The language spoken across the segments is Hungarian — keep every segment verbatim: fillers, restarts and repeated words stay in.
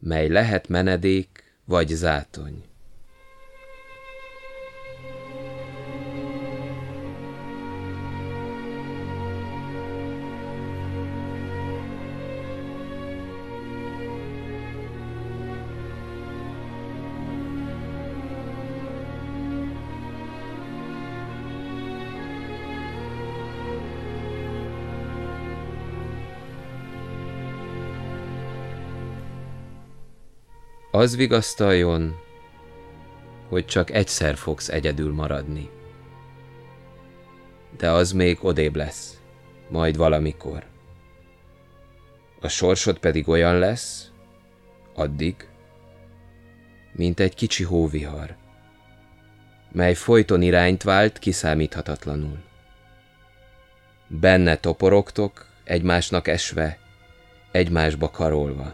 mely lehet menedék vagy zátony. Az vigasztaljon, hogy csak egyszer fogsz egyedül maradni. De az még odébb lesz, majd valamikor. A sorsod pedig olyan lesz, addig, mint egy kicsi hóvihar, mely folyton irányt vált kiszámíthatatlanul. Benne toporogtok, egymásnak esve, egymásba karolva.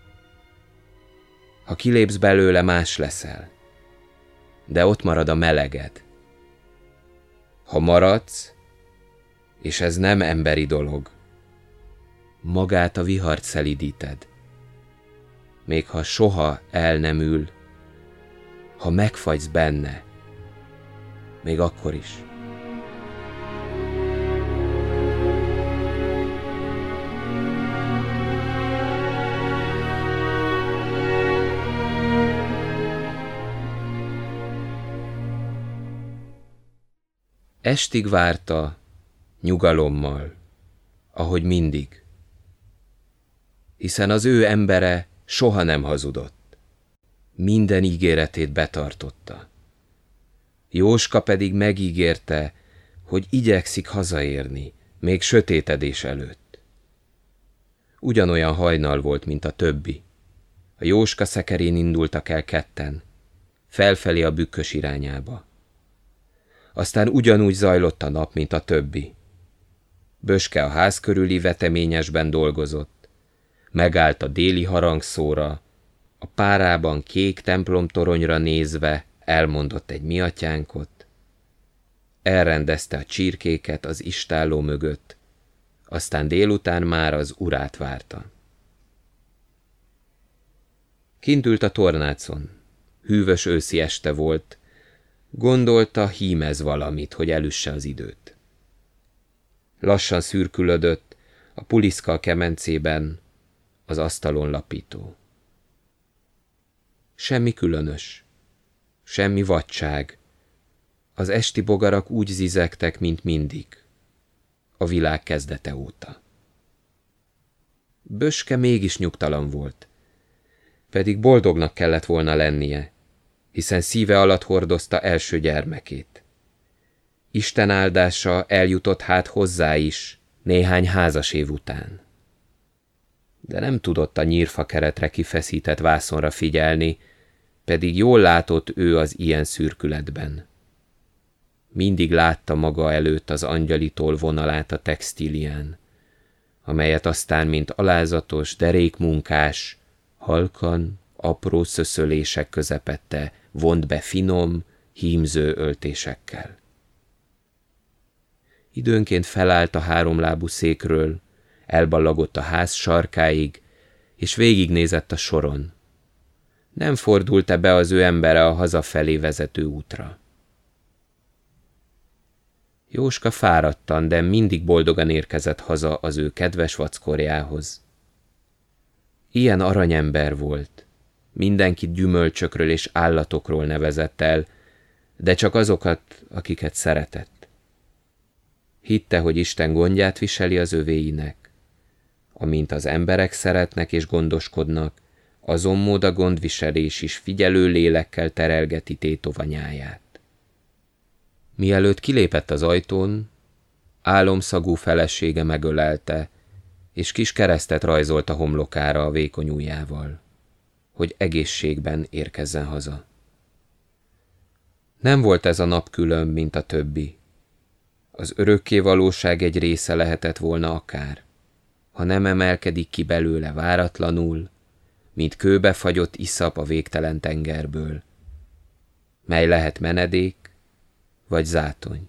Ha kilépsz belőle, más leszel, de ott marad a meleged. Ha maradsz, és ez nem emberi dolog, magát a vihart szelídíted, még ha soha el nem ül, ha megfagysz benne, még akkor is. Estig várta, nyugalommal, ahogy mindig, hiszen az ő embere soha nem hazudott, minden ígéretét betartotta. Jóska pedig megígérte, hogy igyekszik hazaérni, még sötétedés előtt. Ugyanolyan hajnal volt, mint a többi. A Jóska szekerén indultak el ketten, felfelé a bükkös irányába. Aztán ugyanúgy zajlott a nap, mint a többi. Böske a ház körüli veteményesben dolgozott. Megállt a déli harangszóra, a párában kék templomtoronyra nézve elmondott egy miatyánkot. Elrendezte a csirkéket az istálló mögött, aztán délután már az urát várta. Kint ült a tornácon. Hűvös őszi este volt, gondolta, hímez valamit, hogy elüsse az időt. Lassan szürkülödött, a puliszka a kemencében, az asztalon lapító. Semmi különös, semmi vadság. Az esti bogarak úgy zizegtek, mint mindig, a világ kezdete óta. Böske mégis nyugtalan volt, pedig boldognak kellett volna lennie, hiszen szíve alatt hordozta első gyermekét. Isten áldása eljutott hát hozzá is, néhány házas év után. De nem tudott a nyírfa keretre kifeszített vászonra figyelni, pedig jól látott ő az ilyen szürkületben. Mindig látta maga előtt az angyalitól vonalát a textílián, amelyet aztán, mint alázatos, derékmunkás, halkan, apró szöszölések közepette vont be finom, hímző öltésekkel. Időnként felállt a háromlábú székről, elballagott a ház sarkáig, és végignézett a soron. Nem fordult-e be az ő embere a hazafelé vezető útra. Jóska fáradtan, de mindig boldogan érkezett haza az ő kedves vackorjához. Ilyen aranyember volt. Mindenkit gyümölcsökről és állatokról nevezett el, de csak azokat, akiket szeretett. Hitte, hogy Isten gondját viseli az övéinek. Amint az emberek szeretnek és gondoskodnak, azon mód a gondviselés is figyelő lélekkel terelgeti tétovanyáját. Mielőtt kilépett az ajtón, álomszagú felesége megölelte, és kis keresztet rajzolt a homlokára a vékony ujjával, hogy egészségben érkezzen haza. Nem volt ez a nap külön, mint a többi. Az örökké valóság egy része lehetett volna akár, ha nem emelkedik ki belőle váratlanul, mint kőbefagyott iszap a végtelen tengerből, mely lehet menedék vagy zátony.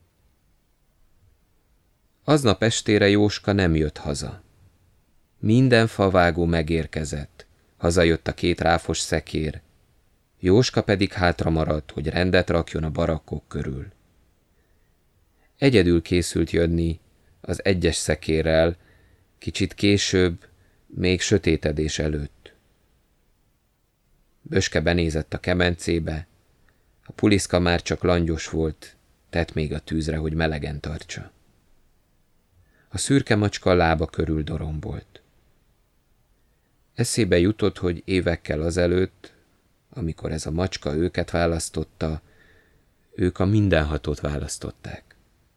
Aznap estére Jóska nem jött haza. Minden favágó megérkezett, Hazajött a két ráfos szekér, Jóska pedig hátra maradt, hogy rendet rakjon a barakkok körül. Egyedül készült jönni az egyes szekérrel, kicsit később, még sötétedés előtt. Böske benézett a kemencébe, a puliszka már csak langyos volt, tett még a tűzre, hogy melegen tartsa. A szürke macska a lába körül dorombolt. Eszébe jutott, hogy évekkel azelőtt, amikor ez a macska őket választotta, ők a mindenhatót választották.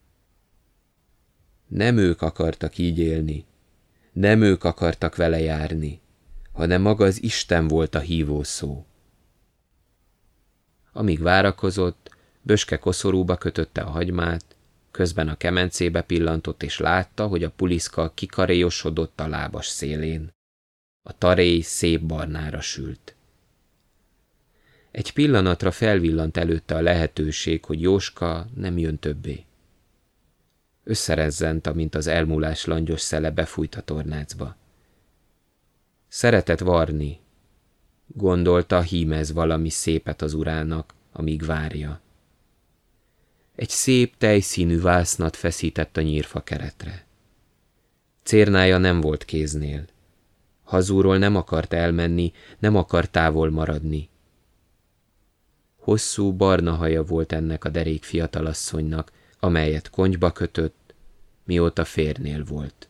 Nem ők akartak így élni, nem ők akartak vele járni, hanem maga az Isten volt a hívó szó. Amíg várakozott, Böske koszorúba kötötte a hagymát, közben a kemencébe pillantott, és látta, hogy a puliszka kikaréjosodott a lábas szélén. A taréj szép barnára sült. Egy pillanatra felvillant előtte a lehetőség, hogy Jóska nem jön többé. Összerezzent, amint az elmúlás langyos szele befújt a tornácba. Szeretett varni. Gondolta, hímez valami szépet az urának, amíg várja. Egy szép tejszínű vásznat feszített a nyírfa keretre. Cérnája nem volt kéznél. Hazúról nem akart elmenni, nem akart távol maradni. Hosszú, barna haja volt ennek a derék fiatalasszonynak, amelyet konyba kötött, mióta férnél volt.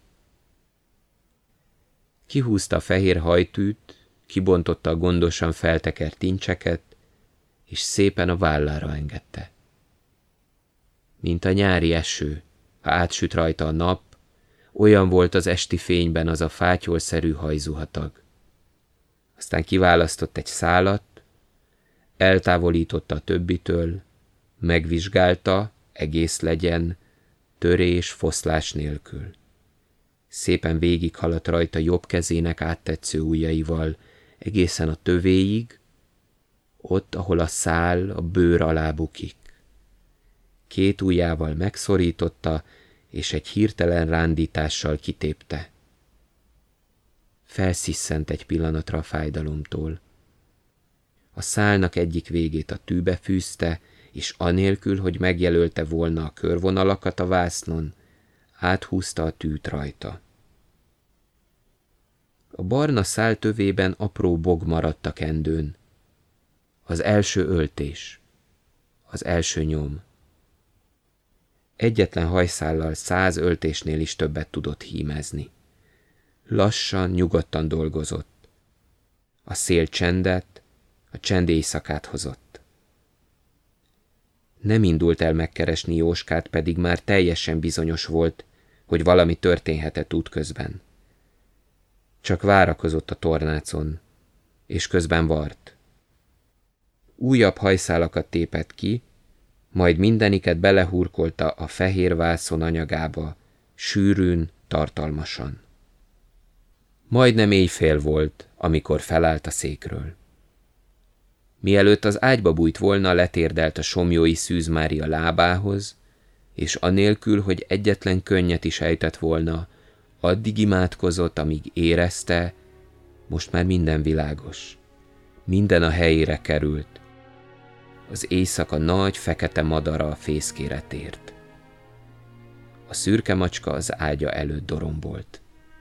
Kihúzta a fehér hajtűt, kibontotta a gondosan feltekert tincseket, és szépen a vállára engedte. Mint a nyári eső, ha átsüt rajta a nap, olyan volt az esti fényben az a fátyolszerű hajzuhatag. Aztán kiválasztott egy szálat, eltávolította a többitől, megvizsgálta, egész legyen, törés, foszlás nélkül. Szépen végighaladt rajta jobb kezének áttetsző ujjaival, egészen a tövéig, ott, ahol a szál a bőr alá bukik. Két ujjával megszorította, és egy hirtelen rándítással kitépte. Felszisszent egy pillanatra a fájdalomtól. A szálnak egyik végét a tűbe fűzte, és anélkül, hogy megjelölte volna a körvonalakat a vásznon, áthúzta a tűt rajta. A barna szál tövében apró bog maradt a kendőn. Az első öltés, az első nyom. Egyetlen hajszállal száz öltésnél is többet tudott hímezni. Lassan, nyugodtan dolgozott. A szél csendet, a csend éjszakát hozott. Nem indult el megkeresni Jóskát, pedig már teljesen bizonyos volt, hogy valami történhetett útközben. Csak várakozott a tornácon, és közben vart. Újabb hajszálakat tépett ki, majd mindeniket belehurkolta a fehér vászon anyagába, sűrűn, tartalmasan. Majdnem éjfél volt, amikor felállt a székről. Mielőtt az ágyba bújt volna, letérdelt a Somlyói Szűz Mária lábához, és anélkül, hogy egyetlen könnyet is ejtett volna, addig imádkozott, amíg érezte, most már minden világos. Minden a helyére került. Az éjszaka nagy, fekete madara a fészkére tért. A szürke macska az ágya előtt dorombolt.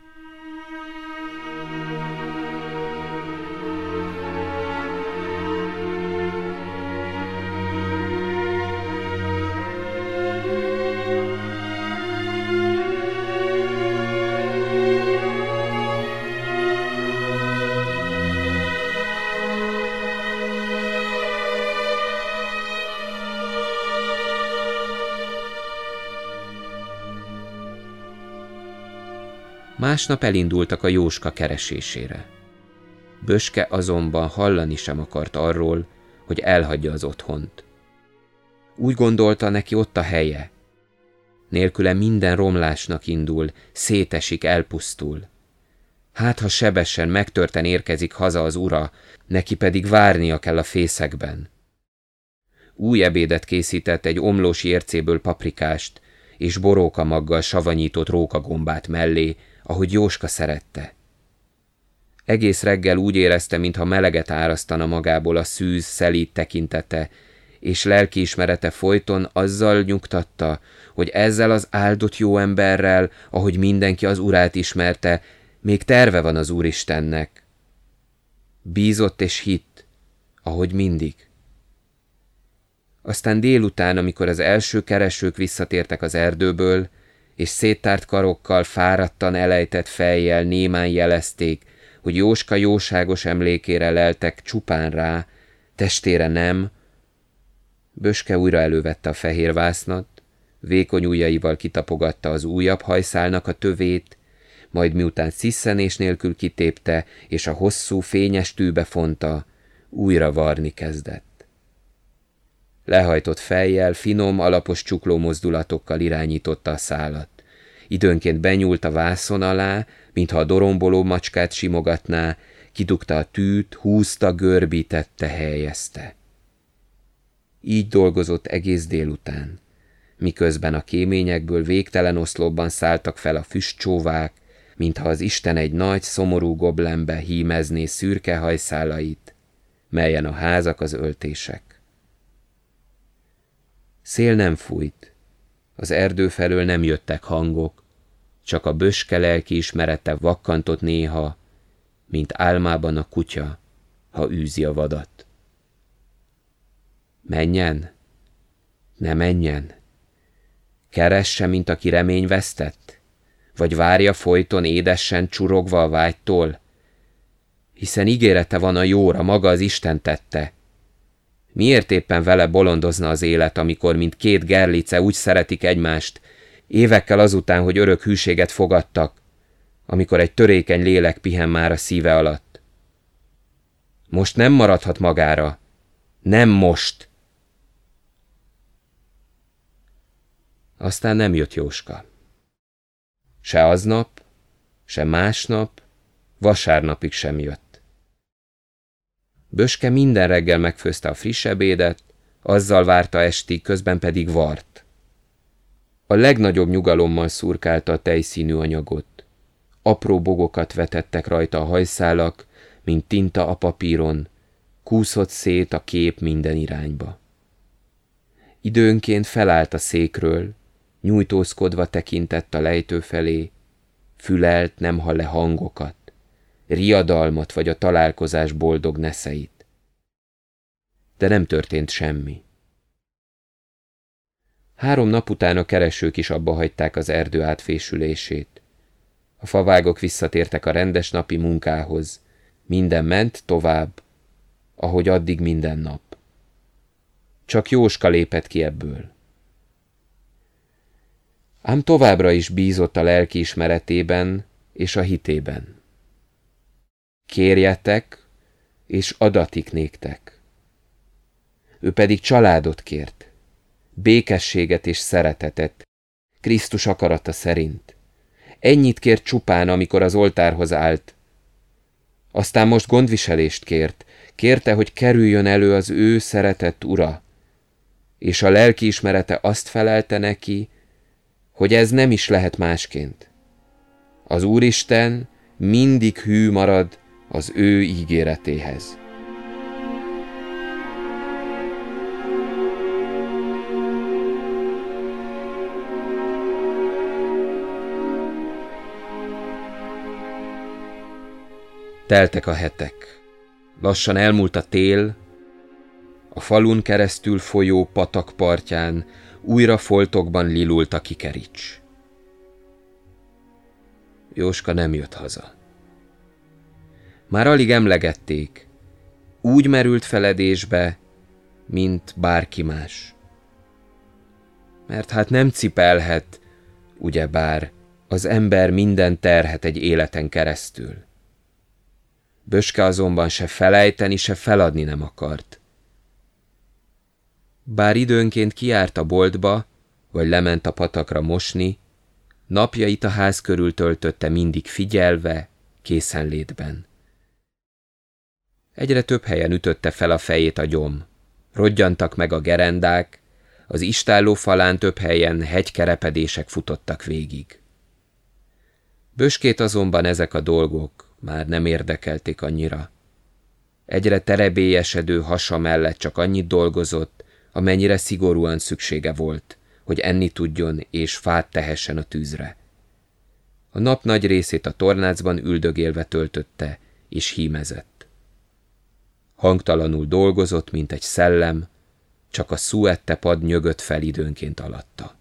Másnap elindultak a Jóska keresésére. Böske azonban hallani sem akart arról, hogy elhagyja az otthont. Úgy gondolta, neki ott a helye. Nélküle minden romlásnak indul, szétesik, elpusztul. Hát, ha sebesen, megtörten érkezik haza az ura, neki pedig várnia kell a fészekben. Új ebédet készített egy omlós ércéből paprikást, és borókamaggal savanyított rókagombát mellé, ahogy Jóska szerette. Egész reggel úgy érezte, mintha meleget árasztana magából a szűz, szelíd tekintete, és lelkiismerete folyton azzal nyugtatta, hogy ezzel az áldott jó emberrel, ahogy mindenki az Urát ismerte, még terve van az Úristennek. Bízott és hitt, ahogy mindig. Aztán délután, amikor az első keresők visszatértek az erdőből, és széttárt karokkal, fáradtan elejtett fejjel némán jelezték, hogy Jóska jóságos emlékére leltek csupán rá, testére nem, Böske újra elővette a fehér vásznat, vékony ujjaival kitapogatta az újabb hajszálnak a tövét, majd miután sziszenés nélkül kitépte, és a hosszú, fényes tűbe fonta, újra varni kezdett. Lehajtott fejjel, finom, alapos csukló mozdulatokkal irányította a szálat. Időnként benyúlt a vászon alá, mintha a doromboló macskát simogatná, kidugta a tűt, húzta, görbítette, helyezte. Így dolgozott egész délután, miközben a kéményekből végtelen oszlopban szálltak fel a füstcsóvák, mintha az Isten egy nagy, szomorú goblembe hímezné szürke hajszálait, melyen a házak az öltések. Szél nem fújt, az erdő felől nem jöttek hangok, csak a Böske lelkiismerete vakkantott néha, mint álmában a kutya, ha űzi a vadat. Menjen? Ne menjen? Keresse, mint aki remény vesztett? Vagy várja folyton édesen csurogva a vágytól? Hiszen ígérete van a jóra, maga az Isten tette. Miért éppen vele bolondozna az élet, amikor mint két gerlice úgy szeretik egymást, évekkel azután, hogy örök hűséget fogadtak, amikor egy törékeny lélek pihen már a szíve alatt? Most nem maradhat magára. Nem most! Aztán nem jött Jóska. Se aznap, se másnap, vasárnapig sem jött. Böske minden reggel megfőzte a friss ebédet, azzal várta estig, közben pedig vart. A legnagyobb nyugalommal szurkálta a tejszínű anyagot. Apró bogokat vetettek rajta a hajszálak, mint tinta a papíron, kúszott szét a kép minden irányba. Időnként felállt a székről, nyújtózkodva tekintett a lejtő felé, fülelt, nem hall le hangokat, riadalmat vagy a találkozás boldog neszeit. De nem történt semmi. Három nap után a keresők is abba hagyták az erdő átfésülését. A favágok visszatértek a rendes napi munkához, minden ment tovább, ahogy addig minden nap. Csak Jóska lépett ki ebből. Ám továbbra is bízott a lelkiismeretében és a hitében. Kérjetek, és adatik néktek. Ő pedig családot kért, békességet és szeretetet, Krisztus akarata szerint. Ennyit kért csupán, amikor az oltárhoz állt. Aztán most gondviselést kért, kérte, hogy kerüljön elő az ő szeretett ura, és a lelkiismerete azt felelte neki, hogy ez nem is lehet másként. Az Úristen mindig hű marad az ő ígéretéhez. Teltek a hetek. Lassan elmúlt a tél, a falun keresztül folyó patak partján újra foltokban lilult a kikerics. Jóska nem jött haza. Már alig emlegették, úgy merült feledésbe, mint bárki más. Mert hát nem cipelhet, ugyebár, az ember minden terhet egy életen keresztül. Böske azonban se felejteni, se feladni nem akart. Bár időnként kijárt a boltba, vagy lement a patakra mosni, napjait a ház körül töltötte mindig figyelve, készenlétben. Egyre több helyen ütötte fel a fejét a gyom. Rodgyantak meg a gerendák, az istálló falán több helyen hegykerepedések futottak végig. Böskét azonban ezek a dolgok már nem érdekelték annyira. Egyre terebélyesedő hasa mellett csak annyit dolgozott, amennyire szigorúan szüksége volt, hogy enni tudjon és fát tehessen a tűzre. A nap nagy részét a tornácban üldögélve töltötte, és hímezett. Hangtalanul dolgozott, mint egy szellem, csak a szuette pad nyögött fel időnként alatta.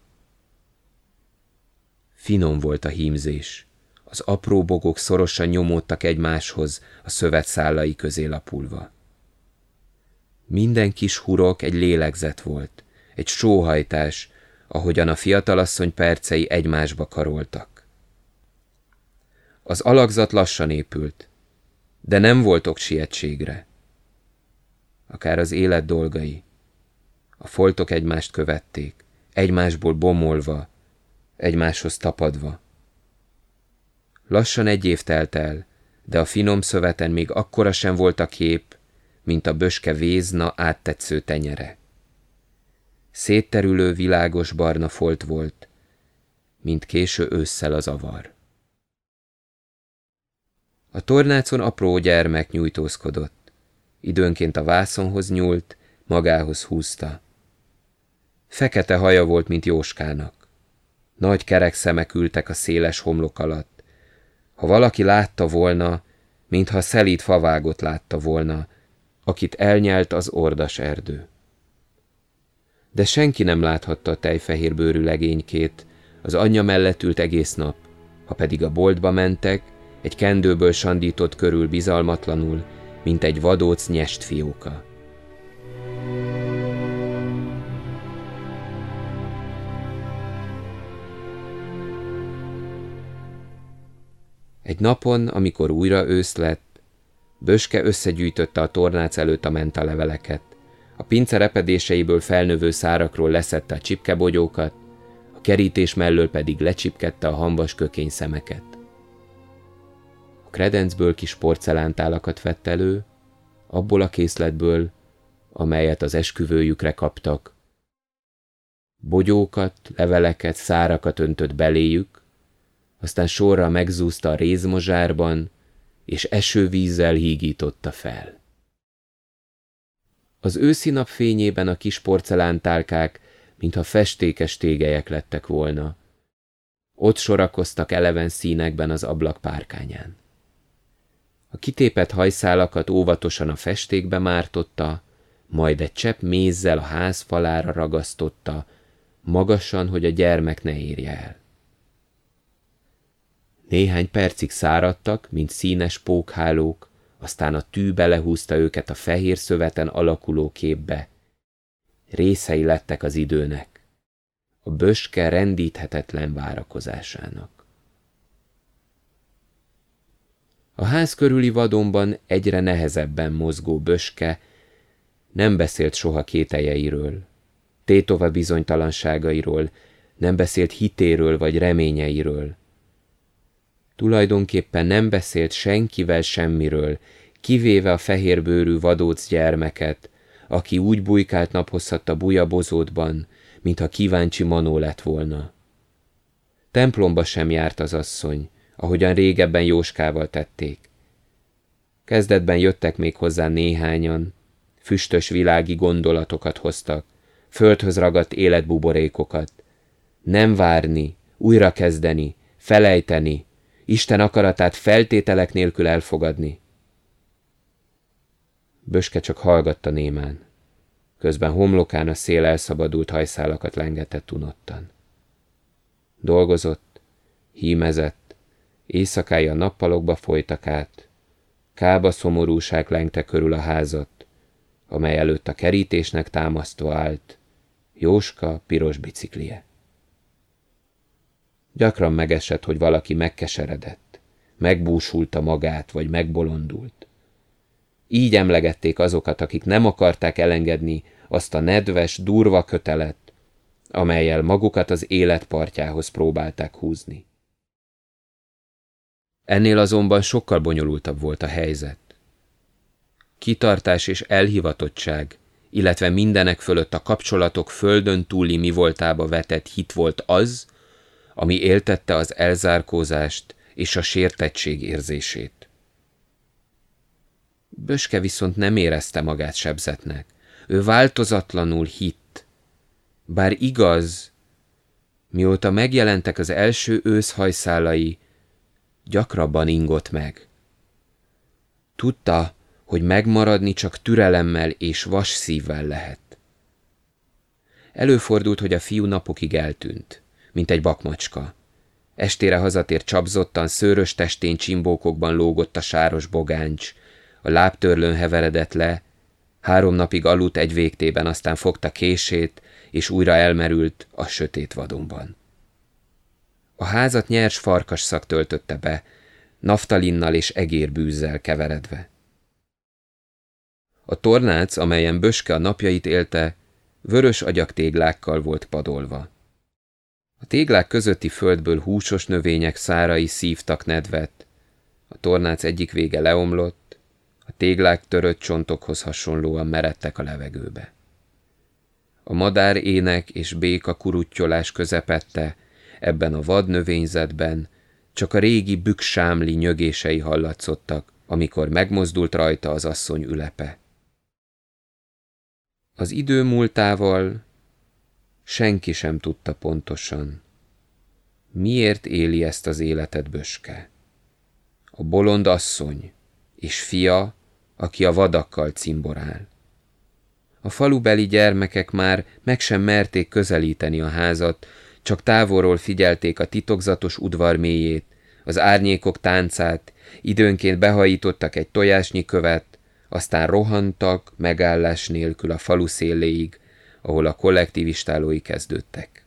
Finom volt a hímzés, az apró bogok szorosan nyomódtak egymáshoz a szövet szálai közé lapulva. Minden kis hurok egy lélegzet volt, egy sóhajtás, ahogyan a fiatalasszony percei egymásba karoltak. Az alakzat lassan épült, de nem volt ok sietségre. Akár az élet dolgai. A foltok egymást követték, egymásból bomolva, egymáshoz tapadva. Lassan egy év telt el, de a finom szöveten még akkora sem volt a kép, mint a böske vézna áttetsző tenyere. Szétterülő világos barna folt volt, mint késő ősszel az avar. A tornácon apró gyermek nyújtózkodott. Időnként a vászonhoz nyúlt, magához húzta. Fekete haja volt, mint Jóskának. Nagy kerek szemek ültek a széles homlok alatt. Ha valaki látta volna, mintha szelíd favágot látta volna, akit elnyelt az ordas erdő. De senki nem láthatta a tejfehérbőrű legénykét, az anyja mellett ült egész nap, ha pedig a boltba mentek, egy kendőből sandított körül bizalmatlanul, mint egy vadóc nyest fióka. Egy napon, amikor újra ősz lett, Böske összegyűjtötte a tornác előtt a mentaleveleket, a pince repedéseiből felnövő szárakról leszedte a csipkebogyókat, a kerítés mellől pedig lecsipkedte a hamvas kökény szemeket. A kredencből kis porcelántálakat vett elő, abból a készletből, amelyet az esküvőjükre kaptak. Bogyókat, leveleket, szárakat öntött beléjük, aztán sorra megzúzta a rézmozsárban, és esővízzel hígította fel. Az őszi nap fényében a kis porcelántálkák, mintha festékes tégelyek lettek volna. Ott sorakoztak eleven színekben az ablak párkányán. A kitépett hajszálakat óvatosan a festékbe mártotta, majd egy csepp mézzel a ház falára ragasztotta, magasan, hogy a gyermek ne érje el. Néhány percig száradtak, mint színes pókhálók, aztán a tű belehúzta őket a fehér szöveten alakuló képbe. Részei lettek az időnek, a Böske rendíthetetlen várakozásának. A ház körüli vadonban egyre nehezebben mozgó Böske nem beszélt soha kételjeiről, Tétova bizonytalanságairól, nem beszélt hitéről vagy reményeiről. Tulajdonképpen nem beszélt senkivel semmiről, kivéve a fehérbőrű vadóc gyermeket, aki úgy bujkált naphosszat a bujabozótban, mintha kíváncsi manó lett volna. Templomba sem járt az asszony, ahogyan régebben Jóskával tették. Kezdetben jöttek még hozzá néhányan, füstös világi gondolatokat hoztak, földhöz ragadt életbuborékokat. Nem várni, újra kezdeni, felejteni, Isten akaratát feltételek nélkül elfogadni. Böske csak hallgatta némán. Közben homlokán a szél elszabadult hajszálakat lengetett unottan. Dolgozott, hímezett, éjszakái a nappalokba folytak át, kába szomorúság lengte körül a házat, amely előtt a kerítésnek támasztva állt Jóska piros biciklije. Gyakran megesett, hogy valaki megkeseredett, megbúsulta magát, vagy megbolondult. Így emlegették azokat, akik nem akarták elengedni azt a nedves, durva kötelet, amellyel magukat az élet partjához próbálták húzni. Ennél azonban sokkal bonyolultabb volt a helyzet. Kitartás és elhivatottság, illetve mindenek fölött a kapcsolatok földön túli mi voltába vetett hit volt az, ami éltette az elzárkózást és a sértettség érzését. Böske viszont nem érezte magát sebzetnek. Ő változatlanul hitt. Bár igaz, mióta megjelentek az első őszhajszálai, gyakrabban ingott meg. Tudta, hogy megmaradni csak türelemmel és vas szívvel lehet. Előfordult, hogy a fiú napokig eltűnt, mint egy bakmacska. Estére hazatért csapzottan, szőrös testén csimbókokban lógott a sáros bogáncs, a lábtörlőn heveredett le, három napig aludt egy végtében, aztán fogta kését, és újra elmerült a sötét vadonban. A házat nyers farkasszag töltötte be, naftalinnal és egérbűzzel keveredve. A tornác, amelyen Böske a napjait élte, vörös agyaktéglákkal volt padolva. A téglák közötti földből húsos növények szárai szívtak nedvet, a tornác egyik vége leomlott, a téglák törött csontokhoz hasonlóan meredtek a levegőbe. A madár ének és béka kuruttyolás közepette, ebben a vad növényzetben csak a régi bükksámli nyögései hallatszottak, amikor megmozdult rajta az asszony ülepe. Az idő múltával senki sem tudta pontosan, miért éli ezt az életet Böske. A bolond asszony és fia, aki a vadakkal cimborál. A falubeli gyermekek már meg sem merték közelíteni a házat, csak távolról figyelték a titokzatos udvar mélyét, az árnyékok táncát, időnként behajítottak egy tojásnyi követ, aztán rohantak megállás nélkül a falu széléig, ahol a kollektivistálói kezdődtek.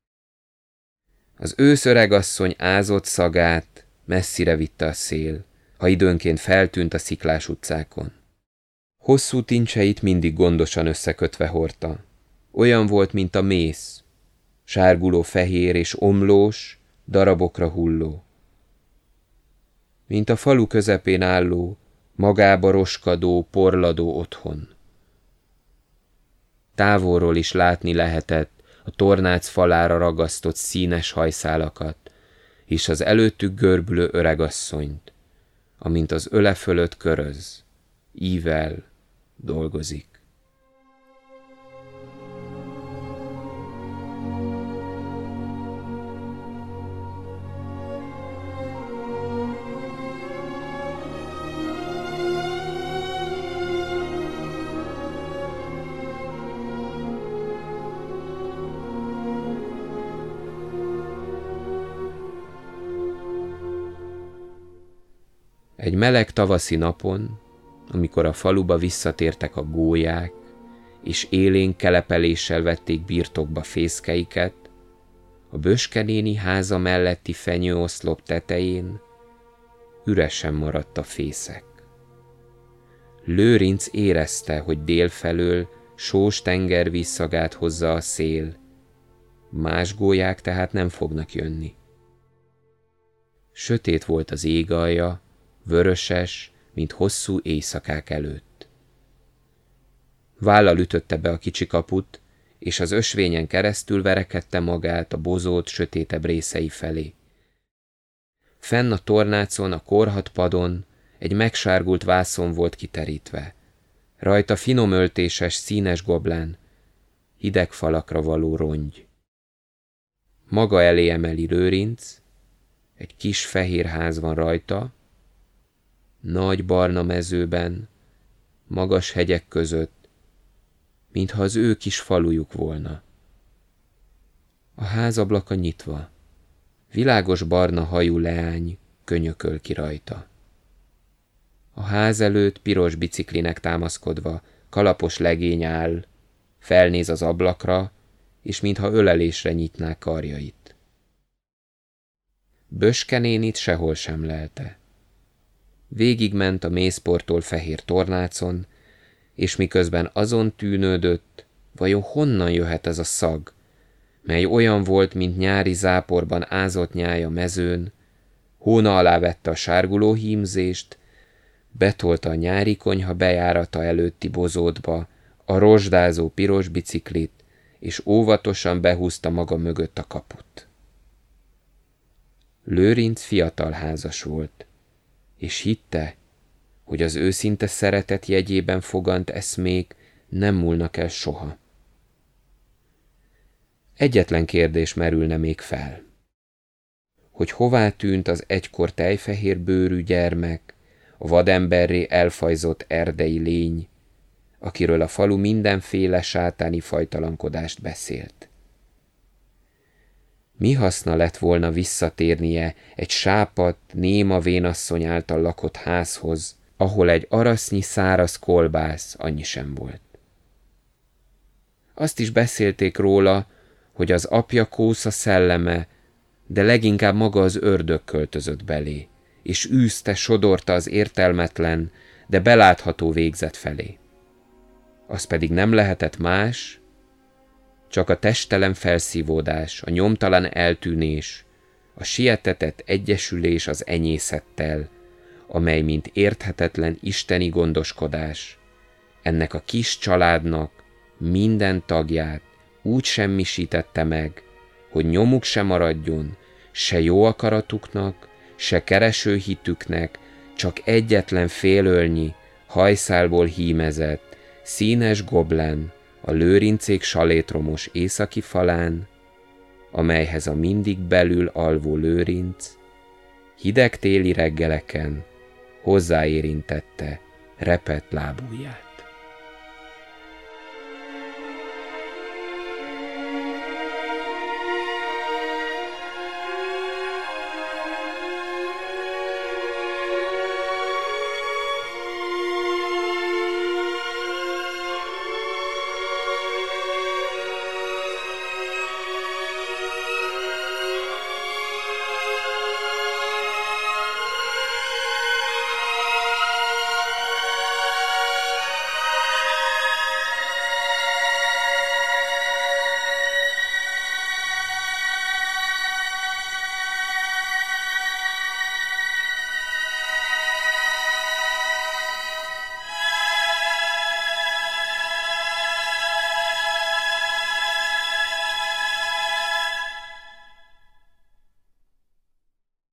Az ősz öregasszony ázott szagát messzire vitte a szél, ha időnként feltűnt a sziklás utcákon. Hosszú tincseit mindig gondosan összekötve hordta. Olyan volt, mint a mész, sárguló fehér és omlós, darabokra hulló. Mint a falu közepén álló, magába roskadó, porladó otthon. Távolról is látni lehetett a tornác falára ragasztott színes hajszálakat, és az előttük görbülő öregasszonyt, amint az öle fölött köröz, ível dolgozik. Egy meleg tavaszi napon, amikor a faluba visszatértek a gólyák, és élénk kelepeléssel vették birtokba fészkeiket, a Böske néni háza melletti fenyőoszlop tetején üresen maradt a fészek. Lőrinc érezte, hogy délfelől sós tengervíz szagát hozza a szél, más gólyák tehát nem fognak jönni. Sötét volt az égalja, vöröses, mint hosszú éjszakák előtt. Vállal ütötte be a kicsi kaput, és az ösvényen keresztül verekedte magát a bozót sötétebb részei felé. Fenn a tornácon, a korhadt padon egy megsárgult vászon volt kiterítve. Rajta finom öltéses, színes goblán, hideg falakra való rongy. Maga elé emeli Lőrinc, egy kis fehér ház van rajta, nagy barna mezőben, magas hegyek között, mintha az ő kis falujuk volna. A ház ablaka nyitva, világos barna hajú leány könyököl ki rajta. A ház előtt piros biciklinek támaszkodva kalapos legény áll, felnéz az ablakra, és mintha ölelésre nyitná karjait. Böske nénit sehol sem lelte. Végigment a mészportól fehér tornácon, és miközben azon tűnődött, vajon honnan jöhet ez a szag, mely olyan volt, mint nyári záporban ázott nyája mezőn, hóna alá vette a sárguló hímzést, betolta a nyári konyha bejárata előtti bozótba a rozsdázó piros biciklit, és óvatosan behúzta maga mögött a kaput. Lőrinc fiatal házas volt, és hitte, hogy az őszinte szeretet jegyében fogant eszmék nem múlnak el soha. Egyetlen kérdés merülne még fel. Hogy hová tűnt az egykor tejfehér bőrű gyermek, a vademberré elfajzott erdei lény, akiről a falu mindenféle sátáni fajtalankodást beszélt. Mi haszna lett volna visszatérnie egy sápadt, néma vénasszony által lakott házhoz, ahol egy arasznyi száraz kolbász annyi sem volt. Azt is beszélték róla, hogy az apja kósza szelleme, de leginkább maga az ördög költözött belé, és űzte, sodorta az értelmetlen, de belátható végzet felé. Az pedig nem lehetett más, csak a testelen felszívódás, a nyomtalan eltűnés, a sietetett egyesülés az enyészettel, amely mint érthetetlen isteni gondoskodás, ennek a kis családnak minden tagját úgy semmisítette meg, hogy nyomuk se maradjon, se jó akaratuknak, se kereső hitüknek, csak egyetlen félölnyi, hajszálból hímezett, színes goblen a lőrincék salétromos északi falán, amelyhez a mindig belül alvó lőrinc hideg téli reggeleken hozzáérintette repett lábujját.